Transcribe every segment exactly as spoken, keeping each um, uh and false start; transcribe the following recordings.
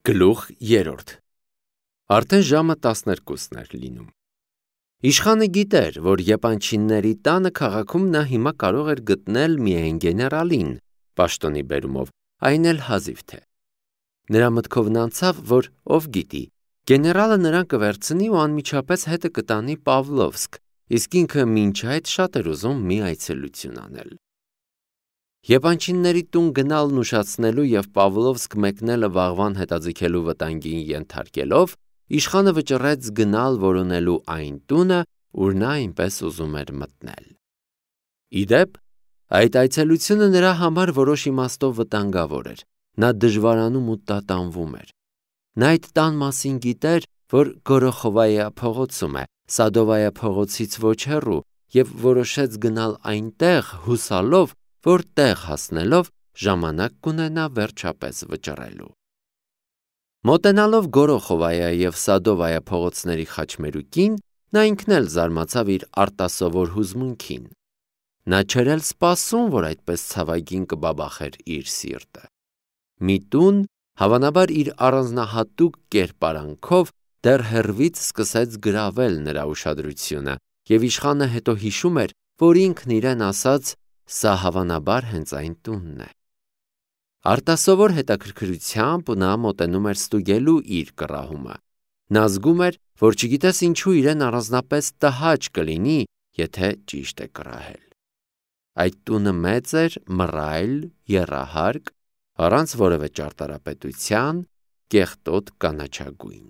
Գլուխ երրորդ Արդեն ժամը տասներկուսն էր լինում։ Իշխանը գիտեր, որ եպանչինների տանը քաղաքում նա հիմա կարող էր գտնել միայն գեներալին, պաշտոնի բերումով, այն էլ հազիվ թե։ Նրա մտքով անցավ, որ ով գիտի, գեներալը նրան կվերցնի ու անմիջապես հետը կտանի Պավլովսկ, իսկ ինքը մինչ այդ շատ էր ուզում մի այցելություն անել։ Եպանչինների տուն գնալն ուշացնելու և Պավլովսկ մեկնելը վաղվան հետաձգելու վտանգին ենթարկելով, իշխանը վճռեց գնալ որոնելու այն տունը, ուր նա այնպես ուզում էր մտնել։ Ի դեպ, այդ այցելությունը նրա համար որոշ իմաստով վտանգավոր էր, նա դժվարանում ու տատանվում էր։ Նա այդ տան մասին գիտեր, որ Գորոխովայա փողոցում է, Սադովայա փողոցից ոչ հեռու, և որոշեց գնալ այնտեղ հուսալով, որ տեղ հասնելով ժամանակ կունենա վերջապես վճռելու։ Մոտենալով Գորոխովայա և Սադովայա փողոցների խաչմերուկին, նա ինքն էլ զարմացավ իր արտասովոր հուզմունքին։ Նա չէր էլ սպասում, որ այդպես ցավագին կբաբախեր իր սիրտը։ Մի տուն, հավանաբար իր առանձնահատուկ կերպարանքով, դեռ հեռվից սկսեց գրավել նրա ուշադրությունը, և իշխանը հետո հիշում էր, որ ինքն իրեն ասաց. «Սա հավանաբար հենց այն տունն է»։ Արտասովոր հետաքրքրությամբ նա մոտենում էր ստուգելու իր կռահումը։ Նա զգում էր, որ չգիտես ինչու իրեն առանձնապես տհաճ կլինի, եթե ճիշտ է կռահել։ Այդ տունը մեծ էր, մռայլ, եռահարկ, առանց որևէ ճարտարապետության, կեղտոտ կանաչագույն։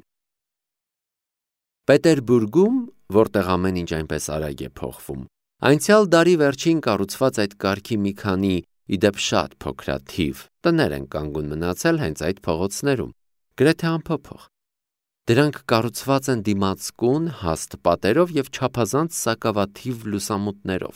Պետերբուրգում, որտեղ ամեն ինչ այնպես արագ է փոխվում, անցյալ դարի վերջին կառուցված այդ կարգի մի քանի, ի դեպ շատ փոքրաթիվ, տներ են կանգուն մնացել հենց այդ փողոցներում, գրեթե անփոփոխ։ Դրանք կառուցված են դիմացկուն, հաստ պատերով և չափազանց սակավաթիվ լուսամուտներով։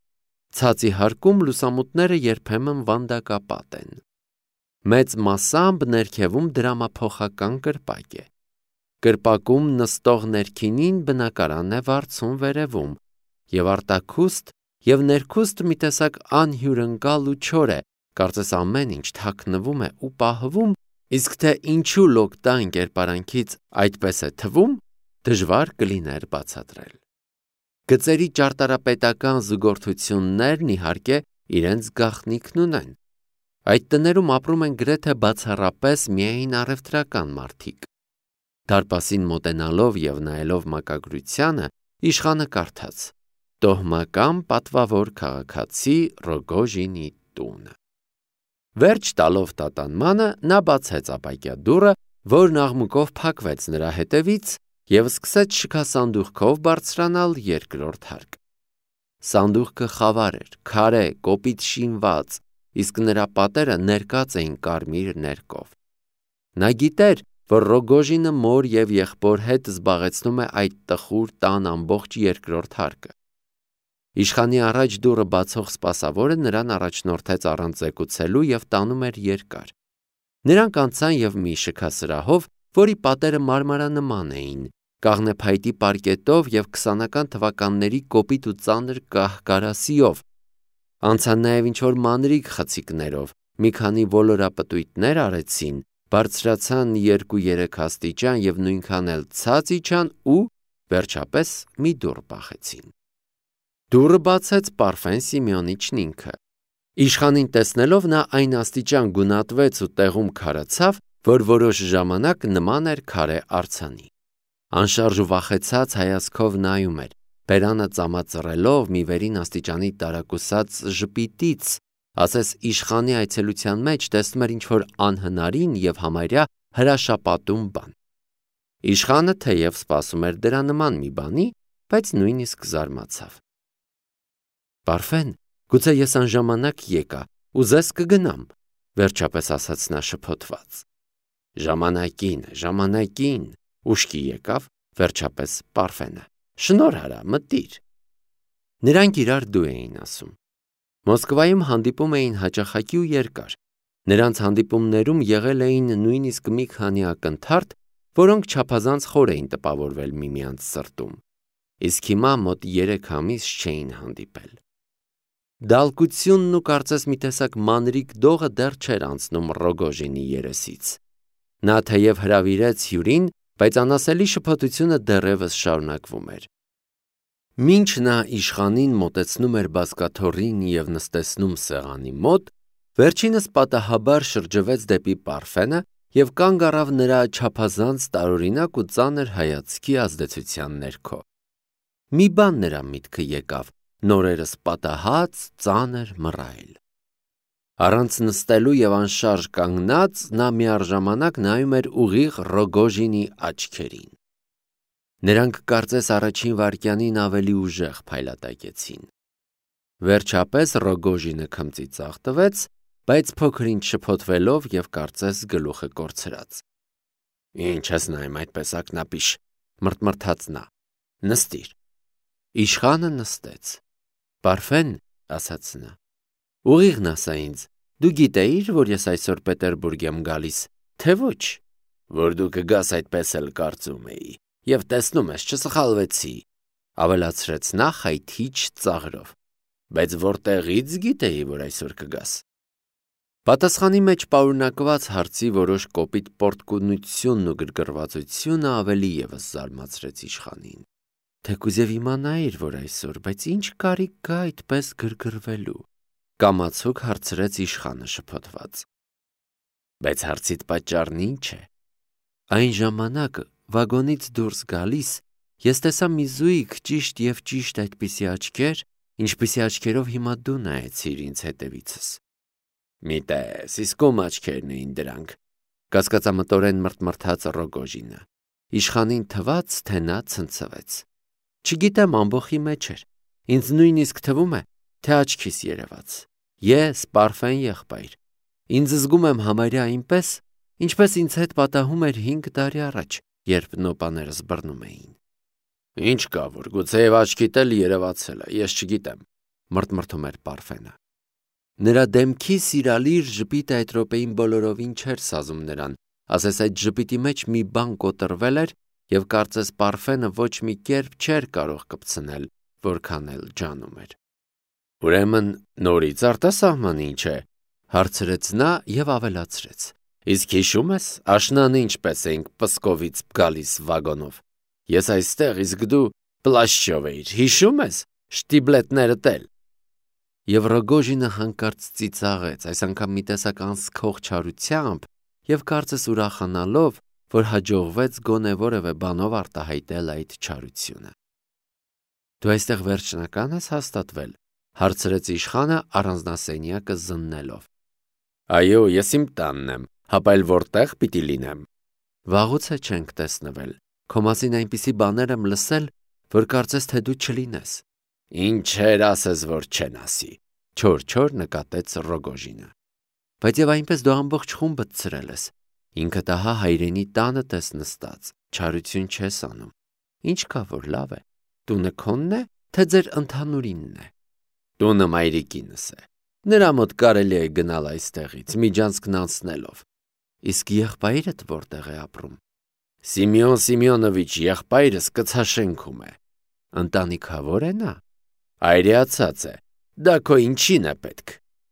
Ցածի հարկում լուսամուտները երբեմն վանդակապատ են։ Մեծ մասամբ ներքևում դրամափոխական կրպակ է։ Կրպակում նստող ներքինին բնակարան է վարձում վերևում, և արտաքուստ և ներքուստ մի տեսակ անհյուրընկալ ու չոր է, կարծես ամեն ինչ թաքնվում է ու պահվում, իսկ թե ինչու լոկտայն կերպարանքից այդպես է թվում, դժվար կլիներ բացատրել։ Գծերի ճարտարապետական զուգորդություններն իհարկե իրենց գաղտնիքն ունեն։ Այդ տներում ապրում են գրեթե բացառապես միայն առևտրական մարդիկ։ Դարպասին մոտենալով և նայելով մակագրությանը, իշխանը կարդաց. «Տոհմական պատվավոր քաղաքացի Ռոգոժինի տունը»։ Վերջ տալով տատանմանը, նա բացեց ապակյա դուռը, որն աղմուկով փակվեց նրա հետևից, և սկսեց շքասանդուղքով բարձրանալ երկրորդ հարկ։ Սանդուղքը խավար էր, քարե, կոպիտ շինված, իսկ նրա պատերը ներկած էին կարմիր ներկով։ Նա գիտեր, որ Ռոգոժինը մոր և եղբոր հետ զբաղեցնում է այդ տխուր տան ամբողջ երկրորդ հարկը։ Իշխանի առաջ դուռը բացող սպասավորը նրան առաջնորդեց առանց զեկուցելու և տանում էր երկար։ Նրանք անցան և մի շքասրահով, որի պատերը մարմարանման էին, կաղնեփայտի պարկետով և քսանական թվականների կոպիտ ու ծանր կահ-կարասիով, անցան նաև ինչ-որ մանրիկ խցիկներով, մի քանի ոլորապտույտներ արեցին, բարձրացան երկու-երեք աստիճան և նույնքան էլ ցած իջան ու, վերջապես, մի դուռ բախեցին։ Դուռը բացեց Պարֆեն Սիմեոնիչն ինքը։ Իշխանին տեսնելով նա այն աստիճան գունատվեց ու տեղում քարացավ, որ որոշ ժամանակ նման էր քարե արձանի։ Անշարժ ու վախեցած հայացքով նայում էր, բերանը ծամածռելով մի վերին աստիճանի տարակուսած ժպիտից, ասես իշխանի այցելության մեջ տեսնում էր ինչ-որ անհնարին և համարյա հրաշապատում բան։ Իշխանը թեև սպասում էր դրա նման մի բանի, բայց նույնիսկ զարմացավ։ «Պարֆեն, գուցե ես անժամանակ եկա, ուզես կգնամ», վերջապես ասաց նա շփոթված։ «Ժամանակին, ժամանակին», ուշքի եկավ վերջապես Պարֆենը։ «Շնորհ արա, մտիր»։ Նրանք իրար դու էին ասում։ Մոսկվայում հանդիպում էին հաճախակի ու երկար։ Նրանց հանդիպումներում եղել էին նույնիսկ մի քանի ակնթարթ, որոնք չափազանց խոր էին տպավորվել միմյանց սրտում, իսկ հիմա մոտ երեք ամիս չէին հանդիպել։ Դալկությունն ու կարծես մի տեսակ մանրիկ դողը դեռ չէր անցնում Ռոգոժինի երեսից։ Նա թեև հրավիրեց հյուրին, բայց անասելի շփոթությունը դեռևս շարունակվում էր։ Մինչ նա իշխանին մոտեցնում էր բազկաթոռին և նստեցնում սեղանի մոտ, վերջինս պատահաբար շրջվեց դեպի Պարֆենը և կանգ առավ նրա չափազանց տարօրինակ ու ծանր հայացքի ազդեցության ներքո։ Մի բան նրա միտքը եկավ, նորերս պատահած, ծանր մռայլ։ Առանց նստելու և անշարժ կանգնած, նա միառժամանակ նայում էր ուղիղ Ռոգոժինի աչքերին։ Նրանք կարծես առաջին վայրկյանին ավելի ուժեղ փայլատակեցին։ Վերջապես Ռոգոժինը քմծի ծաղ տվեց, բայց փոքր-ինչ շփոթվելով և կարծես գլուխը կորցրած։ «Ինչ ես նայում այդպես ակնապիշ», մռթմռթաց նա, «նստիր»։ Իշխանը նստեց։ «Պարֆեն», ասաց նա, «ուղիղն ասա ինձ, դու գիտեի՞ր, որ ես այսօր Պետերբուրգ եմ գալիս, թե ոչ»։ «Որ դու կգաս այդպես էլ կարծում էի, և տեսնում ես, չսխալվեցի», ավելացրեց նա խայթիչ ծաղրով, «բայց որտեղի՞ց գիտեի, որ այսօր կգաս»։ Պատասխանի մեջ պարունակված հարցի որոշ կոպիտ պորտկունությունն ու գրգռվածությունը ավելի ևս զարմացրեց իշխանին։ «Թեկուզ և իմանայիր, որ այսօր, բայց ինչ կարիք կա այդպես գրգռվելու», կամացուկ հարցրեց իշխանը շփոթված։ «Բայց հարցիդ պատճառն ի՞նչ է»։ Այն ժամանակ, վագոնից դուրս գալիս, ես տեսա մի զույգ ճիշտ և ճիշտ այդպիսի աչքեր, ինչպիսի աչքերով հիմա դու նայեցիր ինձ հետևիցս։ «Մի տես, իսկ ում աչքերն էին դրանք», կասկածամտորեն մռթմռթաց Ռոգոժինը։ Իշխանին թվաց, թե նա ցնցվեց։ «Չգիտեմ, ամբոխի մեջ էր, ինձ նույնիսկ թվում է, թե աչքիս երևաց։ Ես, Պարֆեն եղբայր, ինձ զգում եմ համարյա այնպես, ինչպես ինձ հետ պատահում էր հինգ տարի առաջ, երբ նոպաներս բռնում էին»։ «Ինչ կա, որ գուցեև աչքիդ էլ երևացել է, ես չգիտեմ», մռթմռթում էր Պարֆենը։ Նրա դեմքի սիրալիր ժպիտը այդ րոպեին բոլորովին չէր սազում նրան, ասես այդ ժպիտի մեջ մի բան կոտրվել էր և կարծես Պարֆենը ոչ մի կերպ չէր կարող կպցնել, որքան էլ ջանում էր։ «Ուրեմն նորից արտասահման ինչ է», հարցրեց նա և ավելացրեց. «Իսկ հիշում ես, աշնանը ինչպես էինք Պսկովից գալիս վագոնով։ Ես այստեղ, իսկ դու Պլաշյով էիր, հիշում ես, շտիբլետներդ էլ»։ Եվ Ռոգոժինը հանկարծ ծիծաղեց, այս անգամ մի տեսակ անսքող չարությամբ և կարծես ուրախանալով, որ հաջողվեց գոնե որևէ բանով արտահայտել այդ չարությունը։ «Դու այստեղ վերջնական ես հաստատվել», հարցրեց իշխանը առանձնասենյակը զննելով։ «Այո, ես իմ տանն եմ, հապա էլ որտեղ պիտի լինեմ»։ «Վաղուց է չենք տեսնվել, քո մասին այնպիսի բաներ եմ լսել, որ կարծես թե դու չլինես»։ «Ինչեր ասես, որ չեն ասի», չոր-չոր նկատեց Ռոգոժինը։ «Բայց և այնպես դու ամբողջ խումբդ ցրել ես, ինքդ ահա հայրենի տանդ ես նստած, չարություն չես անում։ Ինչ կա, որ լավ է, տունը քոնն է, թե ձեր ընդհանուրինն է»։ «Տունը մայրիկինս է, նրա մոտ կարելի է գնալ այստեղից, միջանցքն անցնելով»։ «Իսկ եղբայրդ որտեղ է ապրում»։ «Սիմեոն Սիմեոնովիչ եղբայրս կցաշենքում է»։ «Ընտանիքավոր է նա»։ «Այրիացած է, դա քո ինչին է պետք»։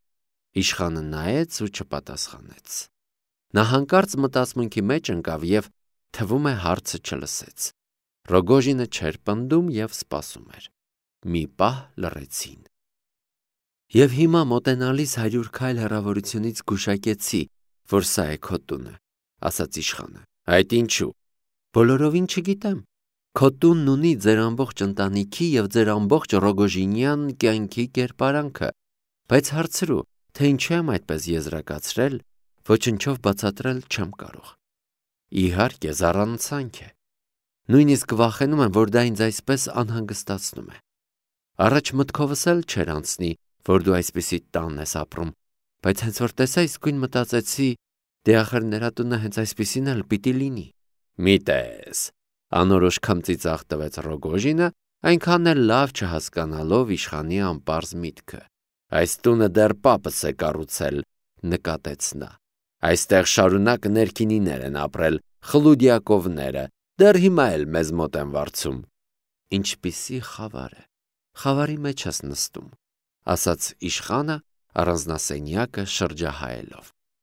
Իշխանը նայեց ու չպատասխանեց։ Նա հանկարծ մտածմունքի մեջ ընկավ և, թվում է, հարցը չլսեց։ Ռոգոժինը չէր պնդում և սպասում էր։ Մի պահ լռեցին։ «Եվ հիմա մոտենալիս հարյուր քայլ հեռավորությունից գուշակեցի, որ սա է քո տունը», ասաց իշխանը։ «Այդ ինչու»։ «Բոլորովին չգիտեմ։ Քո տունն ունի ձեր ամբողջ ընտանիքի և ձեր ամբողջ Ռոգոժինյան կյանքի կերպարանքը, բայց հարցրու, թե ինչու եմ այդպես եզրակացրել, ոչնչով բացատրել չեմ կարող։ Իհարկե, զառանցանք է։ Նույնիսկ վախենում եմ, որ դա ինձ այսպես անհանգստացնում է։ Առաջ մտքովս էլ չէր անցնի, որ դու այսպիսի տան ես ապրում, բայց հենց որ տեսա, իսկույն մտածեցի, դե ախր նրա տունը հենց այսպիսին էլ պիտի լինի»։ «Մի տես», անորոշ քմծի ծաղ տվեց Ռոգոժինը, այնքան էլ լավ չհասկանալով իշխանի անպարզ միտքը։ «Այս տունը դեռ պապս է կառուցել», նկատեց նա։ «Այստեղ շարունակ ներքինիներ են ապրել, Խլուդիակովները, դեռ հիմա էլ մեզ մոտ են վարձում»։ «Ինչպիսի խավար է, խավարի մեջ ես նստում», ասաց իշխանը առանձնասենյակը շրջահայելով։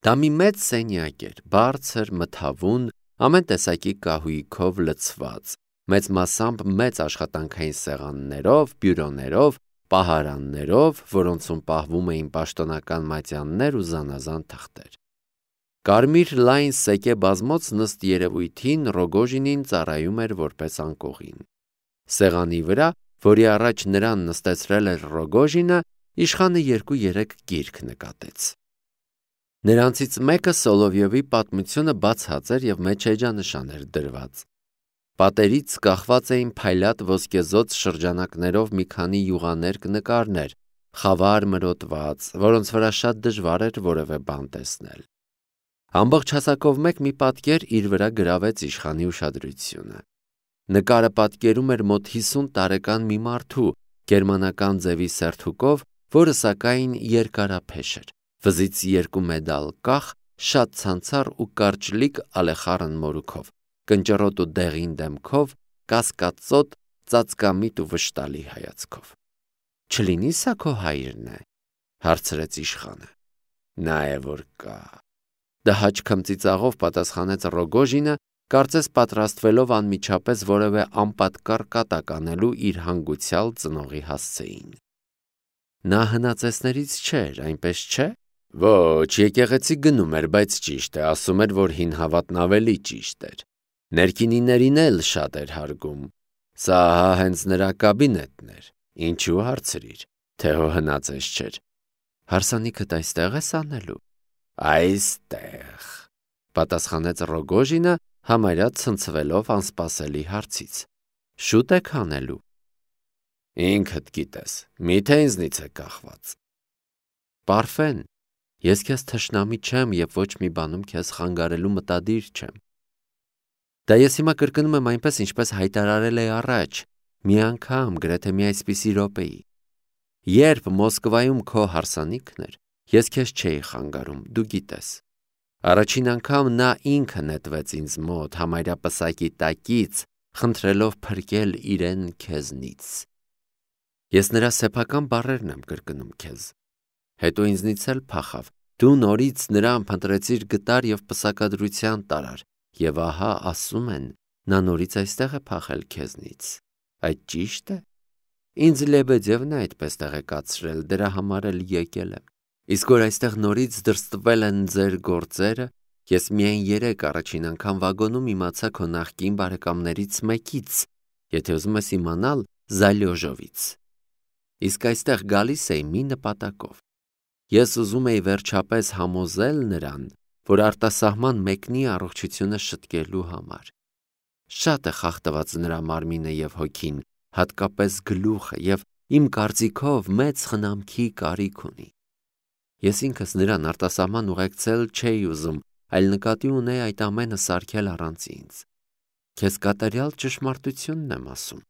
Դա մի մեծ սենյակ էր, բարձր, մթավուն, ամեն տեսակի կահույքով լցված, մեծ մասամբ մեծ աշխատանքային սեղաններով, բյուրոներով, պահարաններով, որոնցում պահվում էին պաշտոնական մատյաններ ու զանազան թղթեր։ Կարմիր լայն սեկե բազմոց նստ երևույթին Ռոգոժինին ծառայում էր որպես անկողին։ Սեղանի վրա, որի առաջ նրան նստեցրել էր Ռոգոժինը, իշխանը երկու-երեք գիրք նկատեց։ Նրանցից մեկը Սոլովյովի պատմությունը բացած էր և մեջ էջանշան էր դրված։ Պատերից կախված էին փայլատ ոսկեզօծ շրջանակներով մի քանի յուղաներկ նկարներ, խավար մրոտված, որոնց վրա շատ դժվար էր որևէ բան տեսնել։ Ամբողջ հասակով մեկ մի պատկեր իր վրա գրավեց իշխանի ուշադրությունը։ Նկարը պատկերում էր մոտ հիսուն տարեկան մի մարդու, գերմանական ձևի սերթուկով, որը սակայն երկարափեշ էր, վզից երկու մեդալ կախ, շատ ցանցառ ու կարճլիկ ալեխառն մորուքով, կնճռոտ ու դեղին դեմքով, կասկածոտ, ծածկամիտ ու վշտալի հայացքով։ «Չլինի սա քո հայրն է», հարցրեց իշխանը։ «Նա է որ կա», դհաճ քմծիծաղով պատասխանեց Ռոգոժինը, կարծես պատրաստվելով անմիջապես որևէ անպատկառ կատակ անելու իր հանգուցյալ ծնողի հասցեին։ Նա հնածեսներից չէր, այնպես չէ։ Ոչ, եկեղեցի գնում էր, բայց ճիշտ է, ասում էր, որ հին հավատն ավելի ճիշտ էր։ Ներքինիներին էլ շատ էր հարգում։ Սա հա հենց նրա կաբինետն էր։ Ինչու հարցրիր, թե հո հնածես չէր։ Հարսանիքդ այստեղ ես անելու։ Այստեղ, պատասխանեց Ռոգոժինը, համարյա ցնցվելով անսպասելի հարցից։ Շուտ եք անելու։ Ինքդ գիտես, միթե ինձնից է կախված։ Պարֆեն, ես քեզ թշնամի չեմ և ոչ մի բանում քեզ խանգարելու մտադիր չեմ։ Դա ես հիմա կրկնում եմ այնպես, ինչպես հայտարարել էի առաջ, մի անգամ, գրեթե մի այսպիսի րոպեի։ Երբ Մոսկվայում քո հարսանիքն էր, ես քեզ չէի խանգարում, դու գիտես։ Առաջին անգամ նա ինքը նետվեց ինձ մոտ, համարյա պսակի տակից, խնդրելով փրկել իրեն քեզնից։ Ես նրա սեփական բառերն եմ կրկնում քեզ։ Հետո ինձնից էլ փախավ, դու նորից նրան փնտրեցիր գտար և պսակադրության տարար, և ահա ասում են, նա նորից այստեղ է փախել քեզնից։ Այդ ճիշտ է։ Ինձ Լեբեդևն է այդպես տեղեկացրել, դրա համար էլ եկել եմ։ Իսկ որ այստեղ նորից դրստվել են ձեր գործերը, ես միայն երեկ առաջին անգամ վագոնում իմացա քո նախկին բարեկամներից մեկից, եթե ուզում ես իմանալ, Զալյոժովից։ Իսկ այստեղ գալիս էի մի նպատակով։ Ես ուզում էի վերջապես համոզել նրան, որ արտասահման մեկնի առողջությունը շտկելու համար։ Շատ է խախտված նրա մարմինը և հոգին, հատկապես գլուխը, և իմ կարծիքով մեծ խնամքի կարիք ունի։ Ես ինքս նրան արտասահման ուղեկցել չէի ուզում, այլ նկատի ունեի այդ ամենը սարքել առանց ինձ։ Քեզ կատարյալ ճշմարտությունն եմ ասում։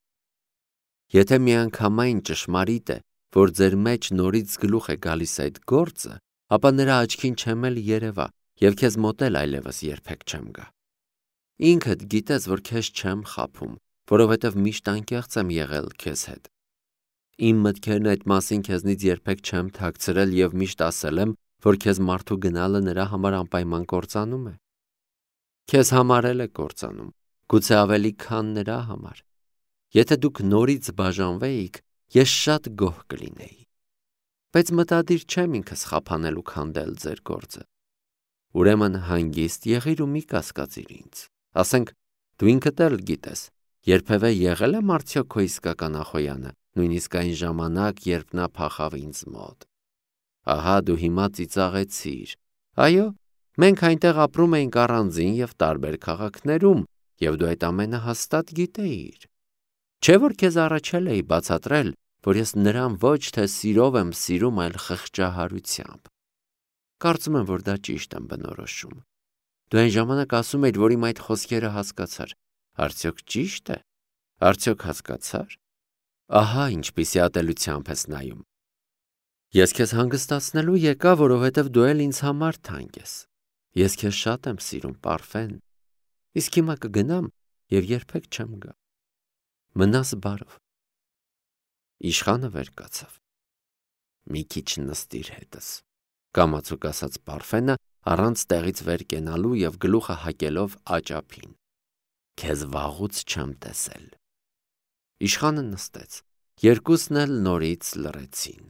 Եթե միանգամայն ճշմարիտ է, որ ձեր մեջ նորից գլուխ է գալիս այդ գործը, ապա նրա աչքին չեմ էլ երևա և քեզ մոտ էլ այլևս երբեք չեմ գա։ Ինքդ գիտես, որ քեզ չեմ խաբում, որովհետև միշտ անկեղծ եմ եղել քեզ հետ։ Իմ մտքերն այդ մասին քեզնից երբեք չեմ թաքցրել և միշտ ասել եմ, որ քեզ մարդու գնալը նրա համար անպայման կործանում է։ Քեզ համար էլ է կործանում, գուցե ավելի քան նրա համար։ Եթե դուք նորից բաժանվեիք, ես շատ գոհ կլինեի։ Բայց մտադիր չեմ ինքս խափանել ու քանդել ձեր գործը։ Ուրեմն հանգիստ եղիր ու մի կասկածիր ինձ։ Ասենք, դու ինքդ էլ գիտես, երբևէ եղել եմ արդյոք քո իսկական Ախոյանը, նույնիսկ այն ժամանակ, երբ նա փախավ ինձ մոտ։ Ահա դու հիմա ծիծաղեցիր։ Այո, մենք այնտեղ ապրում էինք առանձին և տարբեր քաղաքներում, և դու այդ ամենը հաստատ գիտեիր։ Չէ՞ որ քեզ առաջել էի բացատրել, որ ես նրան ոչ թե սիրով եմ սիրում, այլ խղճահարությամբ։ Կարծում եմ, որ դա ճիշտ եմ բնորոշում։ Դու այն ժամանակ ասում էիր, որ իմ այդ խոսքերը հասկացար։ Արդյոք ճիշտ է։ Արդյոք հասկացար։ Ահա ինչպիսի ատելությամբ ես նայում։ Ես քեզ հանգստացնելու եկա, որովհետև դու էլ ինձ համար թանկ ես։ Ես քեզ շատ եմ սիրում, Պարֆեն։ Իսկ հիմա կգնամ և երբեք չեմ գա։ Մնաս բարով։ Իշխանը վեր կացավ։ Մի քիչ նստիր հետս։ կամացուկ ասաց Պարֆենը, առանց տեղից վեր կենալու և գլուխը հակելով աճափին։ Քեզ վաղուց չեմ տեսել։ Իշխանը նստեց, երկուսն էլ նորից լռեցին։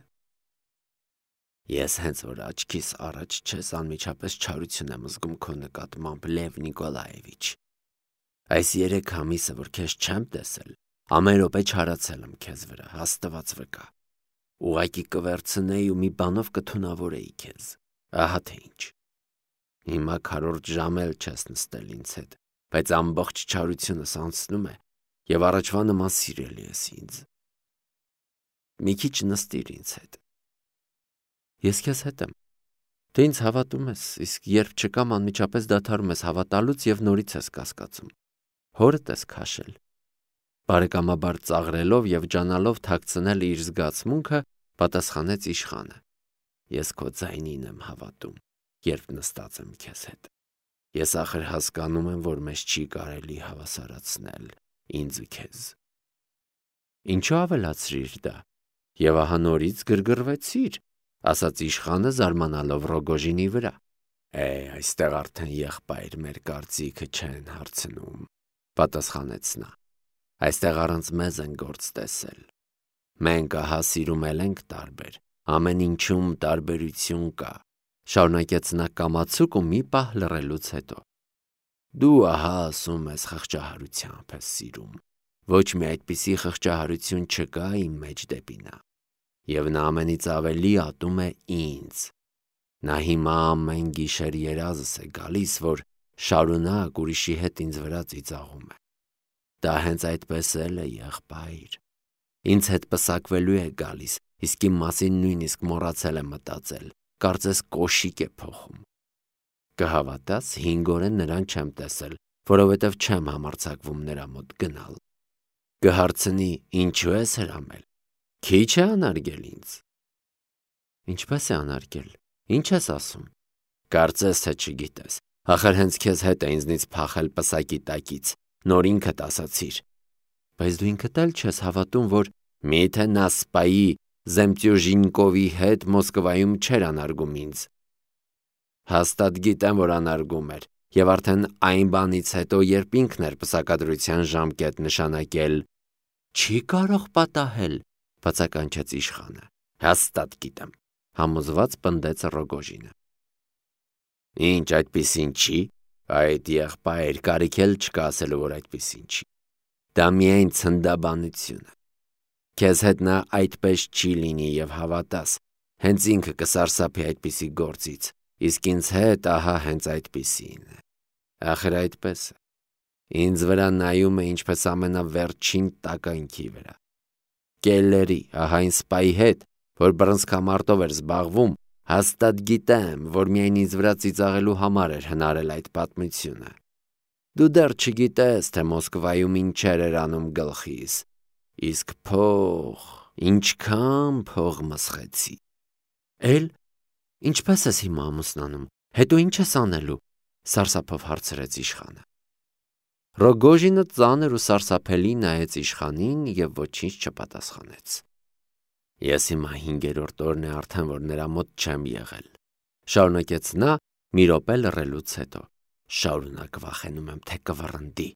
Ես հենց որ աչքիս առաջ չես անմիջապես չարություն եմ զգում քո նկատմամբ, Լև Նիկոլաևիչ։ Այս երեք ամիսը, որ քեզ չեմ տեսել, ամեն րոպե չարացել եմ քեզ վրա, Աստված վկա։ Ուղղակի կվերցնեի ու մի բանով կթունավորեի քեզ, ահա թե ինչ։ Հիմա քառորդ ժամ էլ չես նստել ինձ հետ, բայց ամբողջ չարությունս անցնում է և առաջվա նման սիրելի ես ինձ։ Մի քիչ նստիր ինձ հետ։ Ես քեզ հետ եմ։ Դու ինձ հավատում ես, իսկ երբ չկամ, անմիջապես դադարում ես հավատալուց և նորից ես կասկածում։ Հորդ ես քաշել։ Բարեկամաբար ծաղրելով և ջանալով թաքցնել իր զգացմունքը, պատասխանեց իշխանը։ Ես քո ձայնին եմ հավատում, երբ նստած եմ քեզ հետ։ Ես ախր հասկանում եմ, որ մեզ չի կարելի հավասարացնել, ինձ ու քեզ։ Ինչու ավելացրիր դա։ Եվ ահա նորից գրգռվեցիր, ասաց իշխանը զարմանալով Ռոգոժինի վրա։ Է, այստեղ արդեն եղբայր մեր կարծիքը չեն հարցնում, պատասխանեց նա։ Այստեղ առանց մեզ են գործ տեսել։ Մենք ահա սիրում էլ ենք տարբեր, ամեն ինչում տարբերություն կա, շարունակեց նա կամացուկ ու մի պահ լռելուց հետո։ Դու ահա ասում ես խղճահարությամբ ես սիրում, ոչ մի այդպիսի խղճահարություն չկա իմ մեջ դեպի նա։ Եվ նա ամենից ավելի ատում է ինձ։ Նա հիմա ամեն գիշեր երազս է գալիս, որ շարունակ ուրիշի հետ ինձ վրա ծիծաղում է։ Դա հենց այդպես էլ է, եղբայր։ Ինձ հետ պսակվելու է գալիս, իսկ իմ մասին նույնիսկ մոռացել է մտածել, կարծես կոշիկ է փոխում։ Կհավատաս, հինգ օր է նրան չեմ տեսել, որովհետև չեմ համարձակվում նրա մոտ գնալ։ Կհարցնի, ինչու ես հրամել։ Քիչ է անարգել ինձ։ Ինչպես է անարգել։ Ինչ ես ասում։ Կարծես թե չգիտես։ Ախր հենց քեզ հետ է ինձնից փախել պսակի տակից, նոր ինքդ ասացիր։ Բայց դու ինքդ էլ չես հավատում, որ միթե նա սպայի Զեմտյուժինկովի հետ Մոսկվայում չէր անարգում ինձ։ Հաստատ գիտեմ, որ անարգում էր, և արդեն այն բանից հետո, երբ ինքն էր պսակադրության ժամկետ նշանակել։ Չի կարող պատահել, բացականչեց իշխանը։ Հաստատ գիտեմ, համոզված պնդեց Ռոգոժինը։ Ինչ այդպիսին չի, այդ եղբայր կարիք էլ չկա ասելու, որ այդպիսին չի։ Դա միայն ցնդաբանություն է։ Քեզ հետ նա այդպես չի լինի և հավատաս, հենց ինքը կսարսափի այդպիսի գործից, իսկ ինձ հետ ահա հենց այդպիսին է։ Ախր այդպես է։ Ինձ վրա նայում է ինչպես ամենավերջին տականքի վրա։ Կելլերի, ահա այն սպայի հետ, որ բռնցքամարտով էր զբաղվում, հաստատ գիտեմ, որ միայն ինձ վրա ծիծաղելու համար էր հնարել այդ պատմությունը։ Դու դեռ չգիտես, թե Մոսկվայում ինչեր էր անում գլխիս, իսկ փող, ինչքան փող մսխեցի։ Էլ, ինչպես ես հիմա ամուսնանում, հետո ինչ ես անելու, սարսափով հարցրեց իշխանը։ Ռոգոժինը ծանր ու սարսափելի նայեց իշխանին և ոչինչ չպատասխանեց։ Ես հիմա հինգերորդ օրն է արդեն, որ նրա մոտ չեմ եղել, շարունակեց նա մի րոպե լռելուց հետո։ Շարունակ վախենում եմ, թե կվռնդի։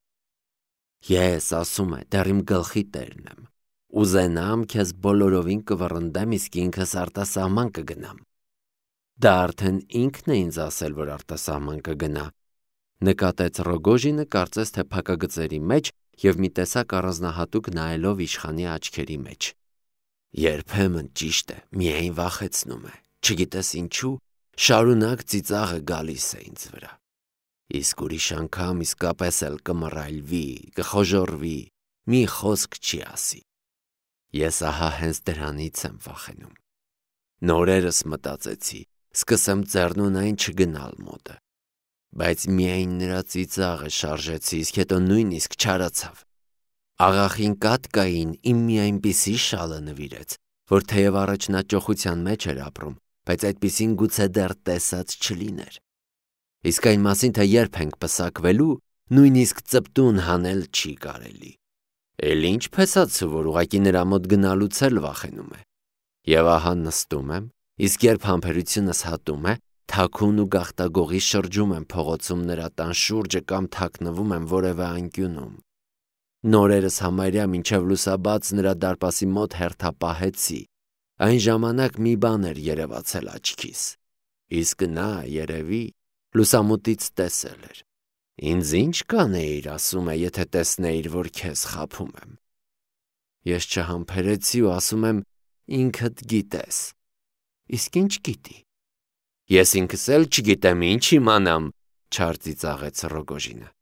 Ես ասում է, դեռ իմ գլխի տերն եմ։ Ուզենամ քեզ բոլորովին կվռնդեմ, իսկ ինքս արտասահման կգնամ։ Դա արդեն ինքն է ինձ ասել, որ արտասահման կգնա, նկատեց Ռոգոժինը կարծես թե փակագծերի մեջ և մի տեսակ առանձնահատուկ նայելով իշխանի աչքերի մեջ։ Երբեմն ճիշտ է, միայն վախեցնում է, չգիտես ինչու, շարունակ ծիծաղը գալիս է ինձ վրա։ Իսկ ուրիշ անգամ իսկապես էլ կմռայլվի, կխոժոռվի, մի խոսք չի ասի։ Ես ահա հենց դրանից եմ վախենում։ Նորերս մտածեցի, սկսեմ ձեռնունայն չգնալ մոտը, բայց միայն նրա ծիծաղը շարժեցի, իսկ հետո նույնիսկ չարացավ։ Աղախին Կատկային իմ մի այնպիսի շալը նվիրեց, որ թեև առաջնաճոխության մեջ էր ապրում, բայց այդպիսին գուցե դեռ տեսած չլիներ։ Իսկ այն մասին, թե երբ ենք պսակվելու, նույնիսկ ծպտուն հանել չի կարելի։ Էլ ինչ փեսացու, որ ուղղակի նրա մոտ գնալուց էլ վախենում է։ Եվ ահա նստում եմ Իսկ երբ համբերությունս հատում է, թաքուն ու գաղտագողի շրջում եմ փողոցում նրա տան շուրջը կամ թաքնվում եմ որևէ անկյունում։ Նորերս համարյա մինչև լուսաբաց նրա դարպասի մոտ հերթապահեցի։ Այն ժամանակ մի բան էր երևացել աչքիս, իսկ նա, երևի, լուսամուտից տեսել էր։ Ինձ ինչ կանեիր, ասում է, եթե տեսնեիր, որ քեզ խաբում եմ։ Ես չհամբերեցի ու ասում եմ, ինքդ գիտես։ Իսկ ինչ գիտի։ Ես ինքս էլ չգիտեմ, ինչ իմանամ, չար ծիծաղեց Ռոգոժինը։